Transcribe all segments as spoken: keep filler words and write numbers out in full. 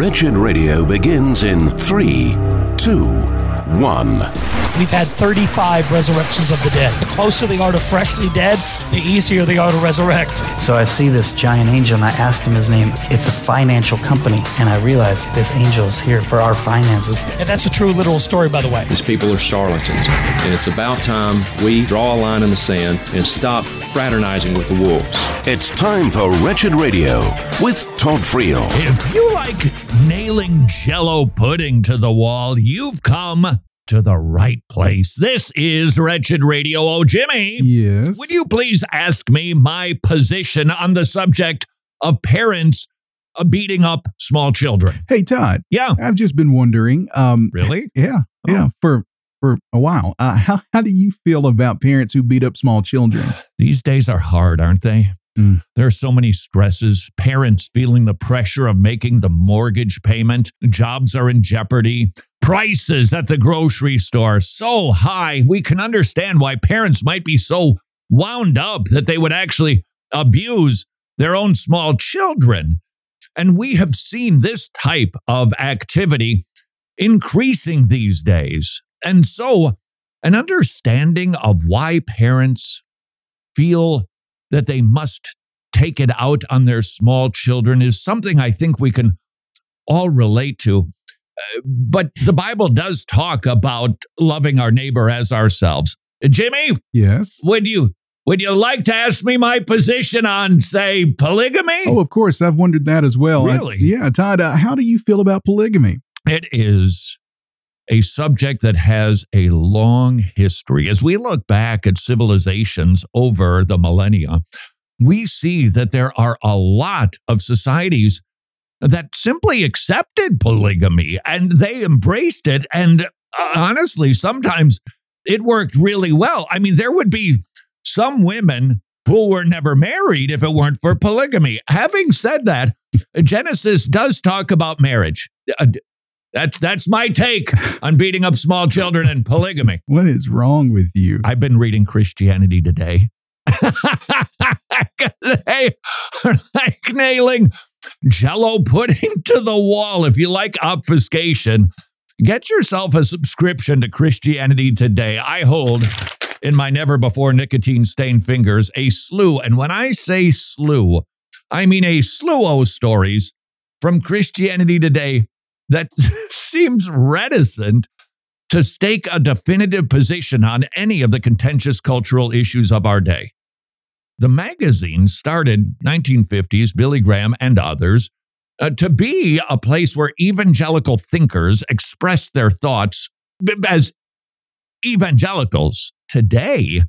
Wretched Radio begins in three, two, one. We've had thirty-five resurrections of the dead. The closer they are to freshly dead, the easier they are to resurrect. So I see this giant angel, and I asked him his name. It's a financial company, and I realized this angel is here for our finances. And that's a true literal story, by the way. These people are charlatans, and it's about time we draw a line in the sand and stop fraternizing with the wolves. It's time for Wretched Radio with Todd Friel. If you like nailing Jell-O pudding to the wall, you've come to the right place. This is Wretched Radio. Oh, Jimmy. Yes? Would you please ask me my position on the subject of parents uh, beating up small children? Hey, Todd. Yeah. I've just been wondering. Um, Really? Yeah. Oh. Yeah. For for a while. Uh, how, how do you feel about parents who beat up small children? These days are hard, aren't they? Mm. There are so many stresses. Parents feeling the pressure of making the mortgage payment. Jobs are in jeopardy. Prices at the grocery store so high. We can understand why parents might be so wound up that they would actually abuse their own small children. And we have seen this type of activity increasing these days. And so an understanding of why parents feel that they must take it out on their small children is something I think we can all relate to. Uh, but the Bible does talk about loving our neighbor as ourselves. Jimmy, Yes? would you would you like to ask me my position on, say, polygamy? Oh, of course. I've wondered that as well. I- Really? yeah, Todd, uh, how do you feel about polygamy? It is a subject that has a long history. As we look back at civilizations over the millennia, we see that there are a lot of societies that simply accepted polygamy and they embraced it. And uh, honestly, sometimes it worked really well. I mean, there would be some women who were never married if it weren't for polygamy. Having said that, Genesis does talk about marriage. Uh, That's that's my take on beating up small children and polygamy. What is wrong with you? I've been reading Christianity Today. They are like nailing Jell-O pudding to the wall. If you like obfuscation, get yourself a subscription to Christianity Today. I hold in my never-before nicotine-stained fingers a slew. And when I say slew, I mean a slew of stories from Christianity Today that seems reticent to stake a definitive position on any of the contentious cultural issues of our day. The magazine started nineteen fifties, Billy Graham and others, uh, to be a place where evangelical thinkers express their thoughts as evangelicals. Today,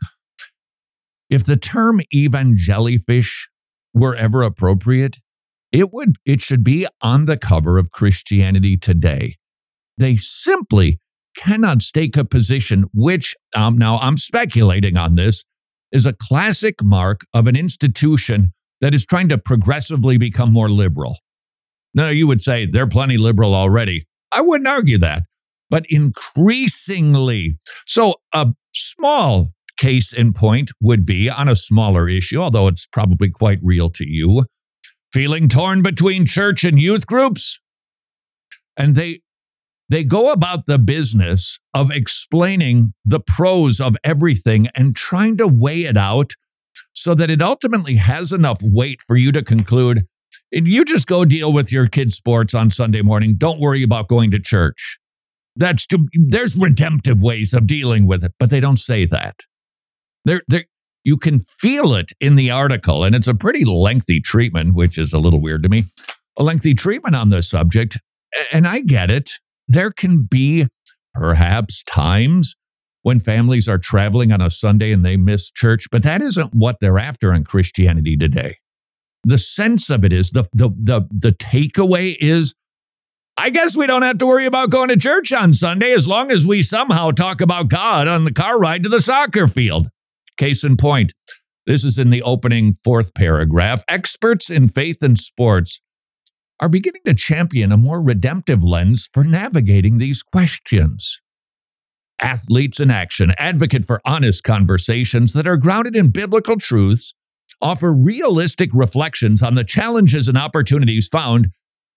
if the term evangelifish were ever appropriate, It would. It should be on the cover of Christianity Today. They simply cannot stake a position, which, um, now I'm speculating on this, is a classic mark of an institution that is trying to progressively become more liberal. Now, you would say they're plenty liberal already. I wouldn't argue that, but increasingly. So a small case in point would be on a smaller issue, although it's probably quite real to you. Feeling torn between church and youth groups? And they they go about the business of explaining the pros of everything and trying to weigh it out so that it ultimately has enough weight for you to conclude, you just go deal with your kids' sports on Sunday morning. Don't worry about going to church. That's too, there's redemptive ways of dealing with it, but they don't say that. They're, they're, You can feel it in the article, and it's a pretty lengthy treatment, which is a little weird to me. A lengthy treatment on this subject, and I get it. There can be perhaps times when families are traveling on a Sunday and they miss church, but that isn't what they're after in Christianity Today. The sense of it is, the the the the takeaway is, I guess we don't have to worry about going to church on Sunday as long as we somehow talk about God on the car ride to the soccer field. Case in point, this is in the opening fourth paragraph. Experts in faith and sports are beginning to champion a more redemptive lens for navigating these questions. Athletes in action advocate for honest conversations that are grounded in biblical truths, offer realistic reflections on the challenges and opportunities found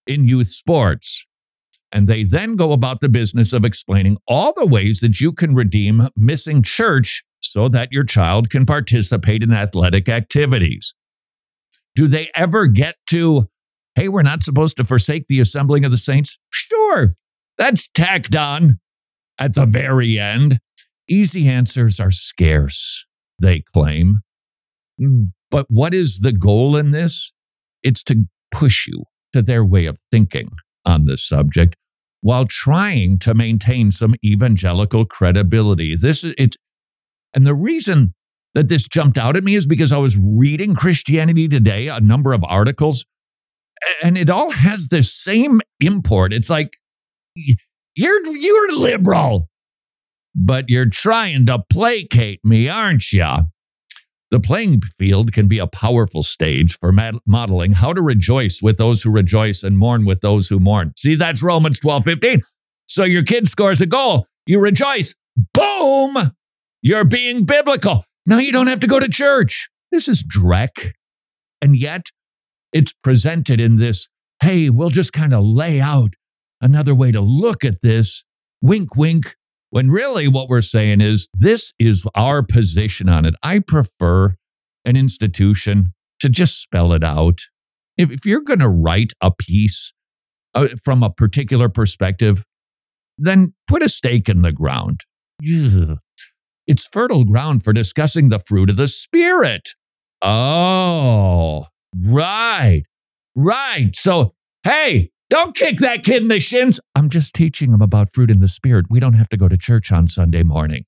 in youth sports. And they then go about the business of explaining all the ways that you can redeem missing church so that your child can participate in athletic activities. Do they ever get to, hey, we're not supposed to forsake the assembling of the saints? Sure, that's tacked on at the very end. Easy answers are scarce, they claim. But what is the goal in this? It's to push you to their way of thinking on this subject while trying to maintain some evangelical credibility. This is it, and the reason that this jumped out at me is because I was reading Christianity Today, a number of articles, and it all has the same import. It's like, you're you're liberal, but you're trying to placate me, aren't you? The playing field can be a powerful stage for modeling how to rejoice with those who rejoice and mourn with those who mourn. See, that's Romans twelve fifteen. So your kid scores a goal, you rejoice. Boom! You're being biblical. Now you don't have to go to church. This is dreck. And yet, it's presented in this, hey, we'll just kind of lay out another way to look at this. Wink, wink. When really what we're saying is, this is our position on it. I prefer an institution to just spell it out. If, if you're going to write a piece uh, from a particular perspective, then put a stake in the ground. Ugh. It's fertile ground for discussing the fruit of the Spirit. Oh, right, right. So, hey, don't kick that kid in the shins. I'm just teaching him about fruit in the Spirit. We don't have to go to church on Sunday morning.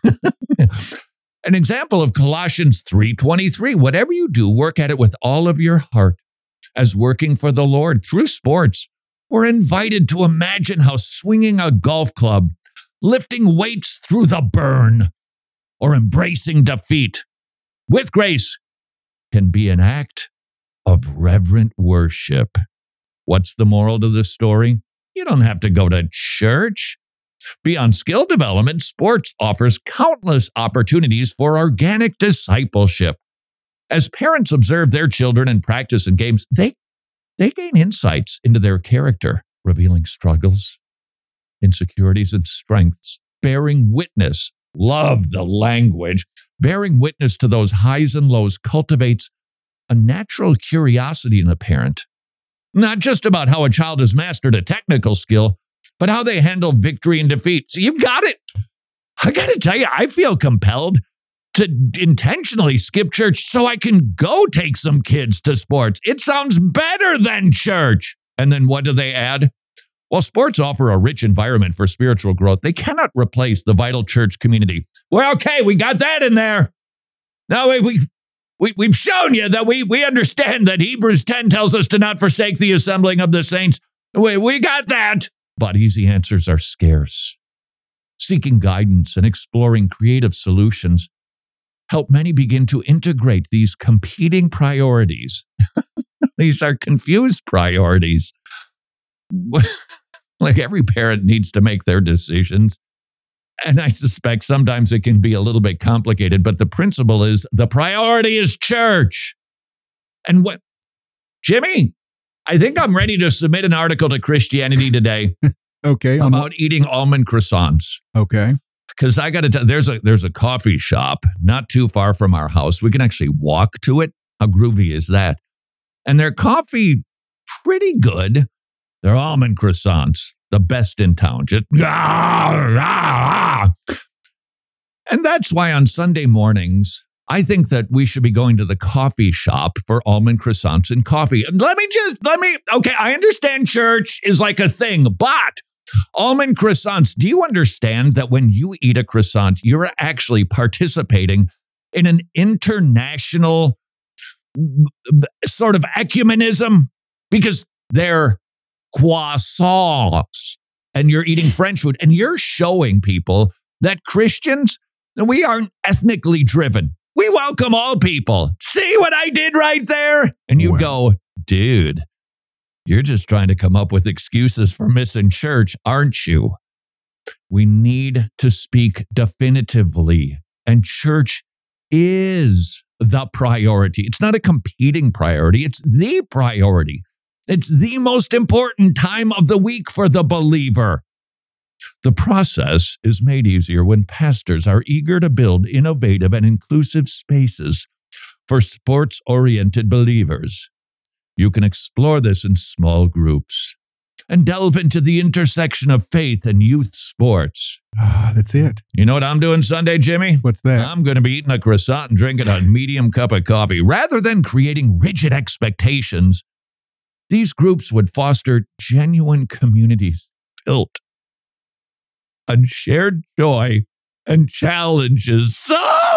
An example of Colossians three twenty-three, whatever you do, work at it with all of your heart as working for the Lord. Through sports, we're invited to imagine how swinging a golf club, lifting weights through the burn, or embracing defeat with grace can be an act of reverent worship. What's the moral to this story? You don't have to go to church. Beyond skill development, sports offers countless opportunities for organic discipleship. As parents observe their children and practice in games, they, they gain insights into their character, revealing struggles, insecurities, and strengths, bearing witness. Love the language. Bearing witness to those highs and lows cultivates a natural curiosity in a parent. Not just about how a child has mastered a technical skill, but how they handle victory and defeat. So you've got it. I got to tell you, I feel compelled to intentionally skip church so I can go take some kids to sports. It sounds better than church. And then what do they add? While sports offer a rich environment for spiritual growth, they cannot replace the vital church community. Well, okay, we got that in there. Now we, we, we, we've shown you that we, we understand that Hebrews ten tells us to not forsake the assembling of the saints. We, we got that. But easy answers are scarce. Seeking guidance and exploring creative solutions help many begin to integrate these competing priorities. These are confused priorities. Like every parent needs to make their decisions. And I suspect sometimes it can be a little bit complicated, but the principle is the priority is church. And what, Jimmy, I think I'm ready to submit an article to Christianity Today. Okay. About eating almond croissants. Okay. Because I got to tell, there's a there's a coffee shop not too far from our house. We can actually walk to it. How groovy is that? And their coffee, pretty good. They're almond croissants, the best in town. Just ah, ah, ah. And that's why on Sunday mornings, I think that we should be going to the coffee shop for almond croissants and coffee. Let me just, let me, okay, I understand church is like a thing, but almond croissants, do you understand that when you eat a croissant, you're actually participating in an international sort of ecumenism? Because they're croissants and you're eating French food and you're showing people that Christians, we aren't ethnically driven. We welcome all people. See what I did right there? And you Well. go, dude, you're just trying to come up with excuses for missing church, aren't you? We need to speak definitively. And church is the priority. It's not a competing priority. It's the priority. It's the most important time of the week for the believer. The process is made easier when pastors are eager to build innovative and inclusive spaces for sports-oriented believers. You can explore this in small groups and delve into the intersection of faith and youth sports. Ah, that's it. You know what I'm doing Sunday, Jimmy? What's that? I'm going to be eating a croissant and drinking a medium cup of coffee. Rather than creating rigid expectations, these groups would foster genuine communities built on shared joy and challenges. So,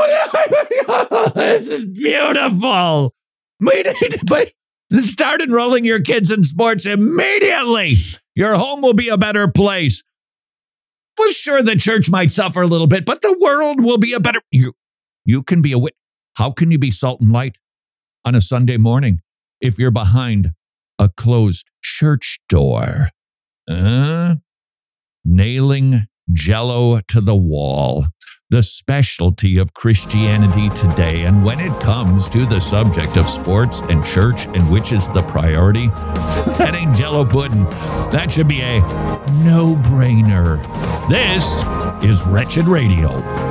this is beautiful. We need to start enrolling your kids in sports immediately. Your home will be a better place. Well, sure, the church might suffer a little bit, but the world will be a better... You, you can be a wit. How can you be salt and light on a Sunday morning if you're behind a closed church door? Uh, nailing Jell-O to the wall. The specialty of Christianity today. And when it comes to the subject of sports and church and which is the priority, that ain't Jell-O pudding. That should be a no-brainer. This is Wretched Radio.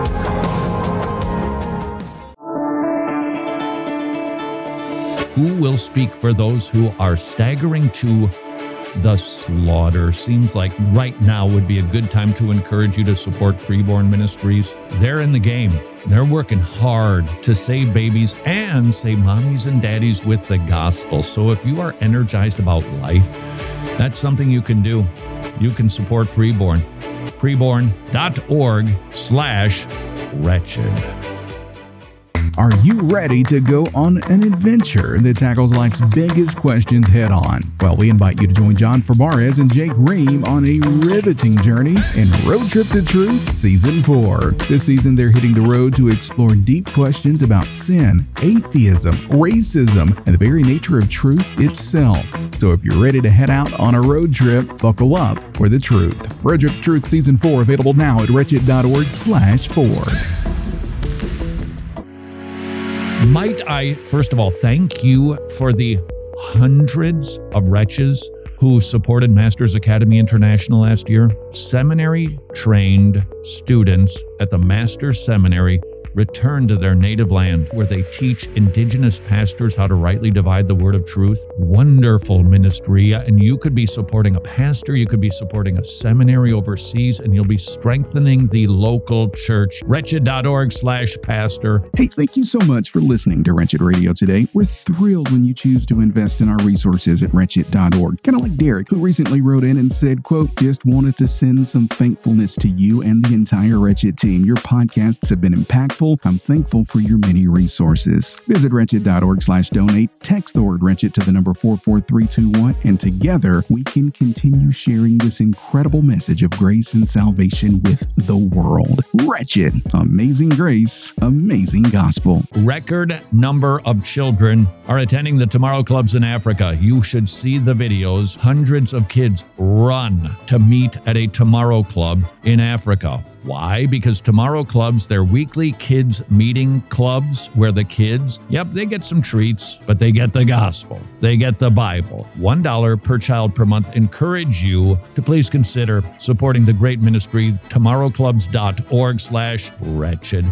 Who will speak for those who are staggering to the slaughter? Seems like right now would be a good time to encourage you to support Preborn Ministries. They're in the game. They're working hard to save babies and save mommies and daddies with the gospel. So if you are energized about life, that's something you can do. You can support Preborn. Preborn.org slash wretched. Are you ready to go on an adventure that tackles life's biggest questions head on? Well, we invite you to join John Fabarez and Jake Ream on a riveting journey in Road Trip to Truth Season four. This season, they're hitting the road to explore deep questions about sin, atheism, racism, and the very nature of truth itself. So if you're ready to head out on a road trip, buckle up for the truth. Road Trip to Truth Season four available now at wretched.org slash four. Might I, first of all, thank you for the hundreds of wretches who supported Masters Academy International last year. Seminary-trained students at the Masters Seminary return to their native land where they teach indigenous pastors how to rightly divide the word of truth. Wonderful ministry. And you could be supporting a pastor, you could be supporting a seminary overseas, and you'll be strengthening the local church. Wretched.org slash pastor. Hey, thank you so much for listening to Wretched Radio today. We're thrilled when you choose to invest in our resources at wretched dot org. Kind of like Derek, who recently wrote in and said, quote, just wanted to send some thankfulness to you and the entire Wretched team. Your podcasts have been impactful. I'm thankful for your many resources. Visit wretched.org slash donate. Text the word wretched to the number four four three two one, and together we can continue sharing this incredible message of grace and salvation with the world. Wretched. Amazing grace. Amazing gospel. Record number of children are attending the Tomorrow Clubs in Africa. You should see the videos. Hundreds of kids run to meet at a Tomorrow Club in Africa. Why? Because Tomorrow Clubs, they're weekly kids meeting clubs where the kids, yep, they get some treats, but they get the gospel. They get the Bible. one dollar per child per month. Encourage you to please consider supporting the great ministry, tomorrowclubs.org slash wretched.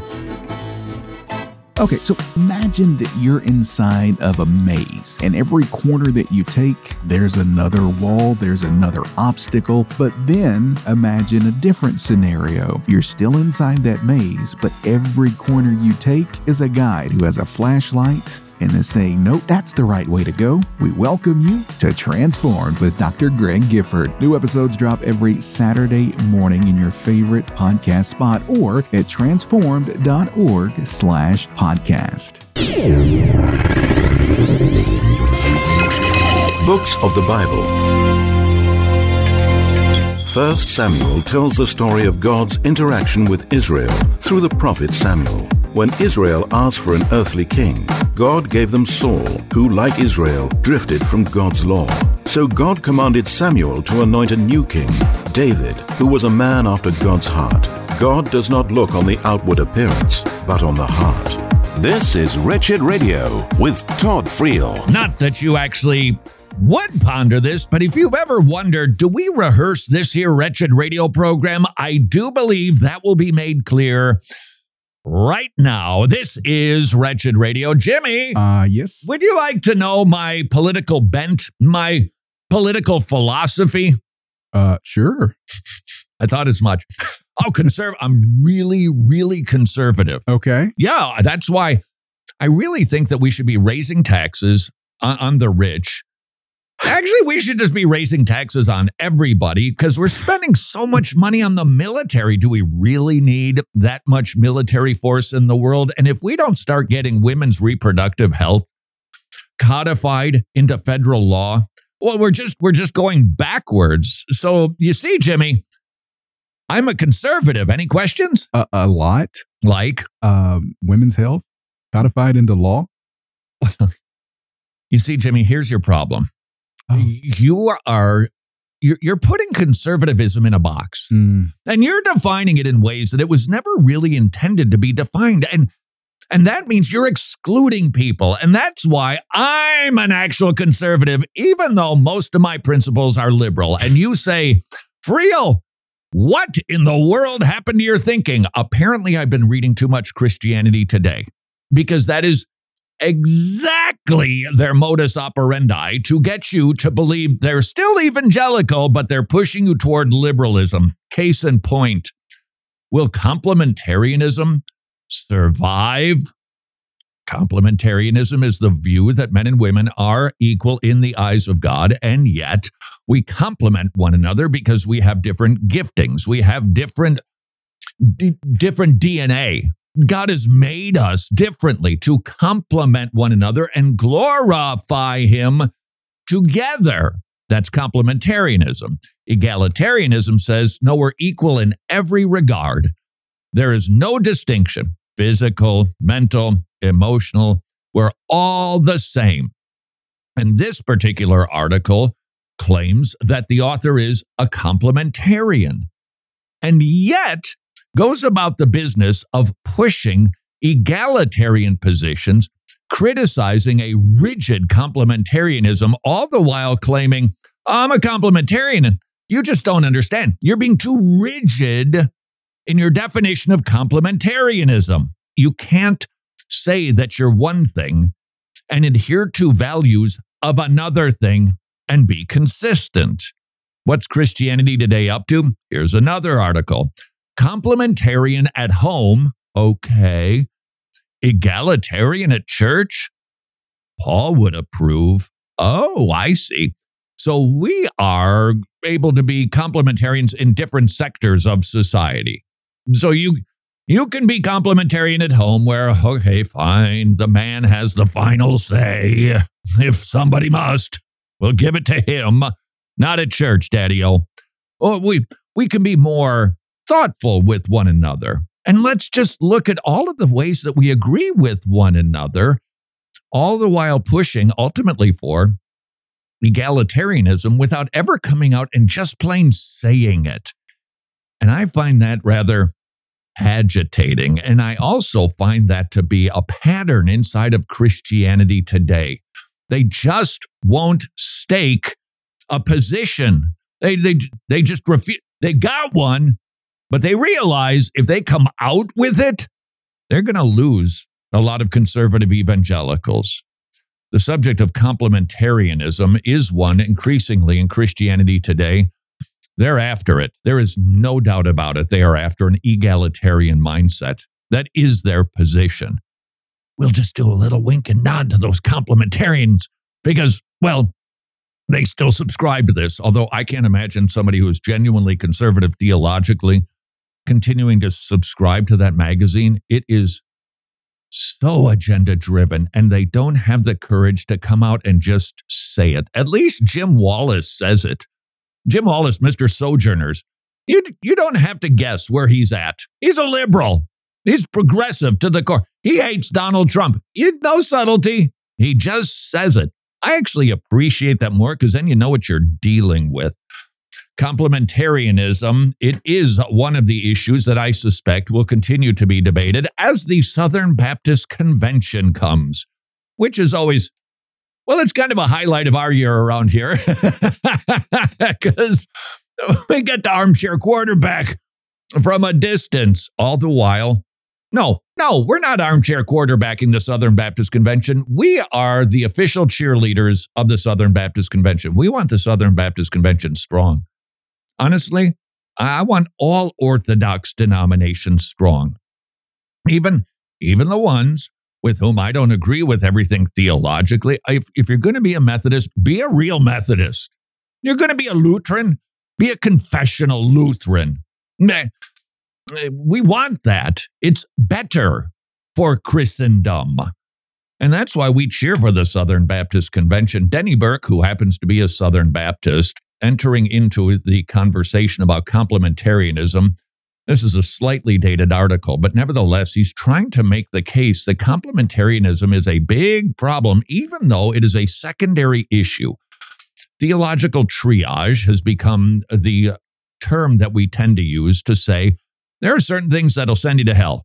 Okay, so imagine that you're inside of a maze, and every corner that you take, there's another wall, there's another obstacle. But then imagine a different scenario. You're still inside that maze, but every corner you take is a guide who has a flashlight and is saying, nope, that's the right way to go. We welcome you to Transformed with Doctor Greg Gifford. New episodes drop every Saturday morning in your favorite podcast spot or at transformed.org slash podcast. Books of the Bible. First Samuel tells the story of God's interaction with Israel through the prophet Samuel. When Israel asked for an earthly king, God gave them Saul, who, like Israel, drifted from God's law. So God commanded Samuel to anoint a new king, David, who was a man after God's heart. God does not look on the outward appearance, but on the heart. This is Wretched Radio with Todd Friel. Not that you actually would ponder this, but if you've ever wondered, do we rehearse this here wretched radio program? I do believe that will be made clear right now. This is Wretched Radio. Jimmy, Uh, yes. would you like to know my political bent, my political philosophy? Uh, sure. I thought as much. Oh, conserv- I'm really, really conservative. Okay. Yeah, that's why I really think that we should be raising taxes on, on the rich. Actually, we should just be raising taxes on everybody because we're spending so much money on the military. Do we really need that much military force in the world? And if we don't start getting women's reproductive health codified into federal law, well, we're just we're just going backwards. So you see, Jimmy, I'm a conservative. Any questions? A, a lot. Like, Um, women's health codified into law. you see, Jimmy, here's your problem. Oh. You are you're, you're putting conservatism in a box, Mm. and you're defining it in ways that it was never really intended to be defined. And and that means you're excluding people. And that's why I'm an actual conservative, even though most of my principles are liberal. And you say, Friel, what in the world happened to your thinking? Apparently, I've been reading too much Christianity Today, because that is exactly their modus operandi, to get you to believe they're still evangelical, but they're pushing you toward liberalism. Case in point, will complementarianism survive? Complementarianism is the view that men and women are equal in the eyes of God, and yet we complement one another because we have different giftings. We have different, d- different D N A. God has made us differently to complement one another and glorify Him together. That's complementarianism. Egalitarianism says, no, we're equal in every regard. There is no distinction, physical, mental, emotional. We're all the same. And this particular article claims that the author is a complementarian, and yet goes about the business of pushing egalitarian positions, criticizing a rigid complementarianism, all the while claiming, I'm a complementarian. You just don't understand. You're being too rigid in your definition of complementarianism. You can't say that you're one thing and adhere to values of another thing and be consistent. What's Christianity Today up to? Here's another article. Complementarian at home, okay. Egalitarian at church? Paul would approve. Oh, I see. So we are able to be complementarians in different sectors of society. So you you can be complementarian at home where, okay, fine, the man has the final say. If somebody must, we'll give it to him. Not at church, Daddy-o. Or we, we can be more thoughtful with one another. And let's just look at all of the ways that we agree with one another, all the while pushing ultimately for egalitarianism without ever coming out and just plain saying it. And I find that rather agitating. And I also find that to be a pattern inside of Christianity Today. They just won't stake a position. They they they just refuse. They got one, but they realize if they come out with it, they're going to lose a lot of conservative evangelicals. The subject of complementarianism is one increasingly in Christianity Today. They're after it. There is no doubt about it. They are after an egalitarian mindset. That is their position. We'll just do a little wink and nod to those complementarians because, well, they still subscribe to this, although I can't imagine somebody who is genuinely conservative theologically continuing to subscribe to that magazine. It is so agenda-driven, and they don't have the courage to come out and just say it. At least Jim Wallace says it. Jim Wallace, Mister Sojourners, you, you don't have to guess where he's at. He's a liberal. He's progressive to the core. He hates Donald Trump. You, no subtlety. He just says it. I actually appreciate that more because then you know what you're dealing with. Complementarianism, it is one of the issues that I suspect will continue to be debated as the Southern Baptist Convention comes, which is always, Well, it's kind of a highlight of our year around here because we get the armchair quarterback from a distance. All the while, no, no, we're not armchair quarterbacking the Southern Baptist Convention. We are the official cheerleaders of the Southern Baptist Convention. We want the Southern Baptist Convention strong. Honestly, I want all Orthodox denominations strong. Even, even the ones with whom I don't agree with everything theologically. If, if you're going to be a Methodist, be a real Methodist. You're going to be a Lutheran, be a confessional Lutheran. We want that. It's better for Christendom. And that's why we cheer for the Southern Baptist Convention. Denny Burk, who happens to be a Southern Baptist, entering into the conversation about complementarianism. This is a slightly dated article, but nevertheless, he's trying to make the case that complementarianism is a big problem, even though it is a secondary issue. Theological triage has become the term that we tend to use to say there are certain things that'll send you to hell.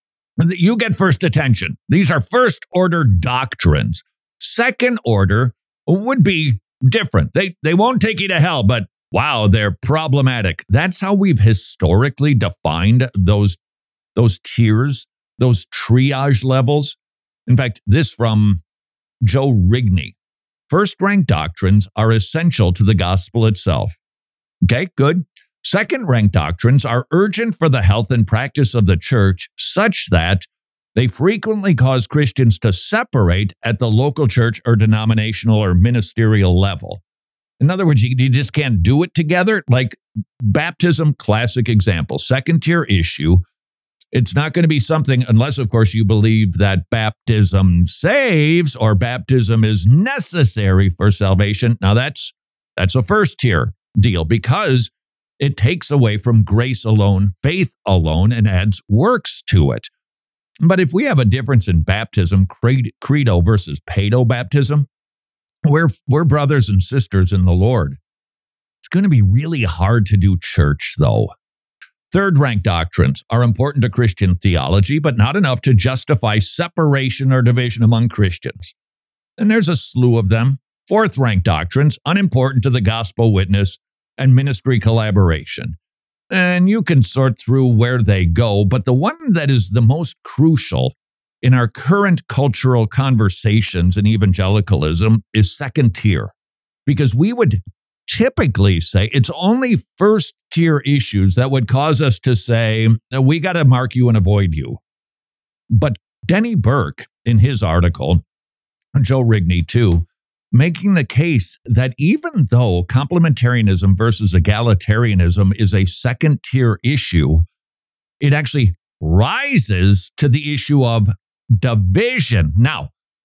You get first attention. These are first order doctrines. Second order would be different. They they won't take you to hell, but wow, they're problematic. That's how we've historically defined those, those tiers, those triage levels. In fact, this from Joe Rigney. First-rank doctrines are essential to the gospel itself. Okay, good. Second-rank doctrines are urgent for the health and practice of the church, such that they frequently cause Christians to separate at the local church or denominational or ministerial level. In other words, you, you just can't do it together. Like baptism, classic example, second-tier issue. It's not going to be something, unless, of course, you believe that baptism saves or baptism is necessary for salvation. Now, that's that's a first-tier deal because it takes away from grace alone, faith alone, and adds works to it. But if we have a difference in baptism, credo versus pedo baptism, we're, we're brothers and sisters in the Lord. It's going to be really hard to do church, though. Third-rank doctrines are important to Christian theology, but not enough to justify separation or division among Christians. And there's a slew of them. Fourth-rank doctrines, unimportant to the gospel witness and ministry collaboration. And you can sort through where they go, but the one that is the most crucial in our current cultural conversations in evangelicalism is second tier, because we would typically say it's only first tier issues that would cause us to say, we got to mark you and avoid you. But Denny Burk, in his article, Joe Rigney too, making the case that even though complementarianism versus egalitarianism is a second tier issue, it actually rises to the issue of division. Now,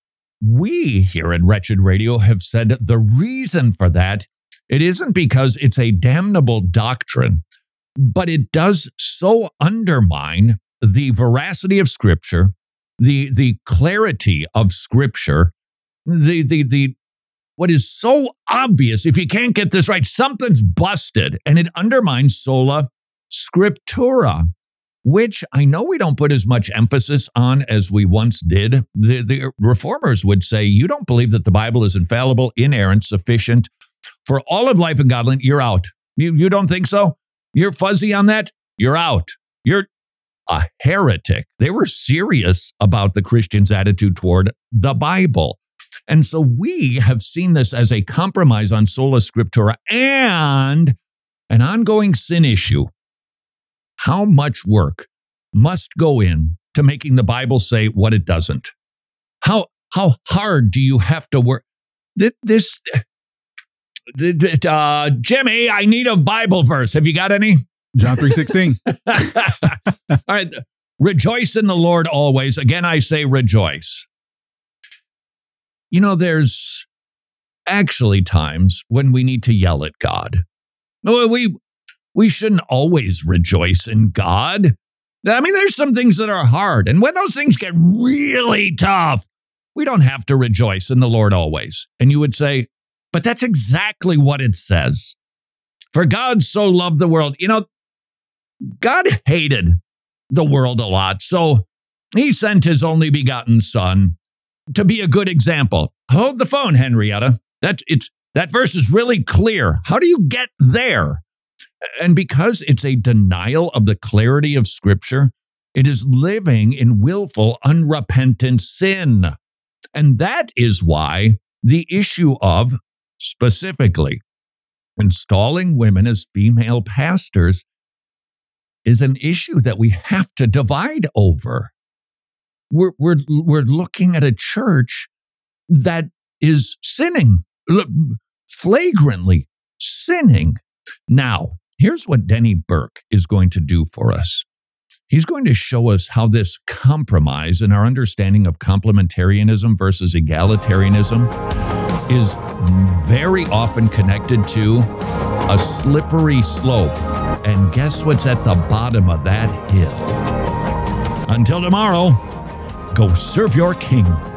we here at Wretched Radio have said the reason for that, it isn't because it's a damnable doctrine, but it does so undermine the veracity of Scripture, the the clarity of Scripture, the the the what is so obvious. If you can't get this right, something's busted, and it undermines sola scriptura, which I know we don't put as much emphasis on as we once did. The, the reformers would say, you don't believe that the Bible is infallible, inerrant, sufficient for all of life and godliness. You're out. You, you don't think so? You're fuzzy on that? You're out. You're a heretic. They were serious about the Christians' attitude toward the Bible. And so we have seen this as a compromise on sola scriptura and an ongoing sin issue. How much work must go in to making the Bible say what it doesn't? How how hard do you have to work? This, uh, Jimmy, I need a Bible verse. Have you got any? John three sixteen. All right. Rejoice in the Lord always. Again, I say rejoice. You know, there's actually times when we need to yell at God. We, we shouldn't always rejoice in God. I mean, there's some things that are hard. And when those things get really tough, we don't have to rejoice in the Lord always. And you would say, but that's exactly what it says. For God so loved the world. You know, God hated the world a lot. So he sent his only begotten son to be a good example. Hold the phone, Henrietta. That, it's, that verse is really clear. How do you get there? And because it's a denial of the clarity of Scripture, it is living in willful, unrepentant sin. And that is why the issue of, specifically, installing women as female pastors is an issue that we have to divide over. We're, we're, we're looking at a church that is sinning, flagrantly sinning. Now, here's what Denny Burke is going to do for us. He's going to show us how this compromise in our understanding of complementarianism versus egalitarianism is very often connected to a slippery slope. And guess what's at the bottom of that hill? Until tomorrow, go serve your king.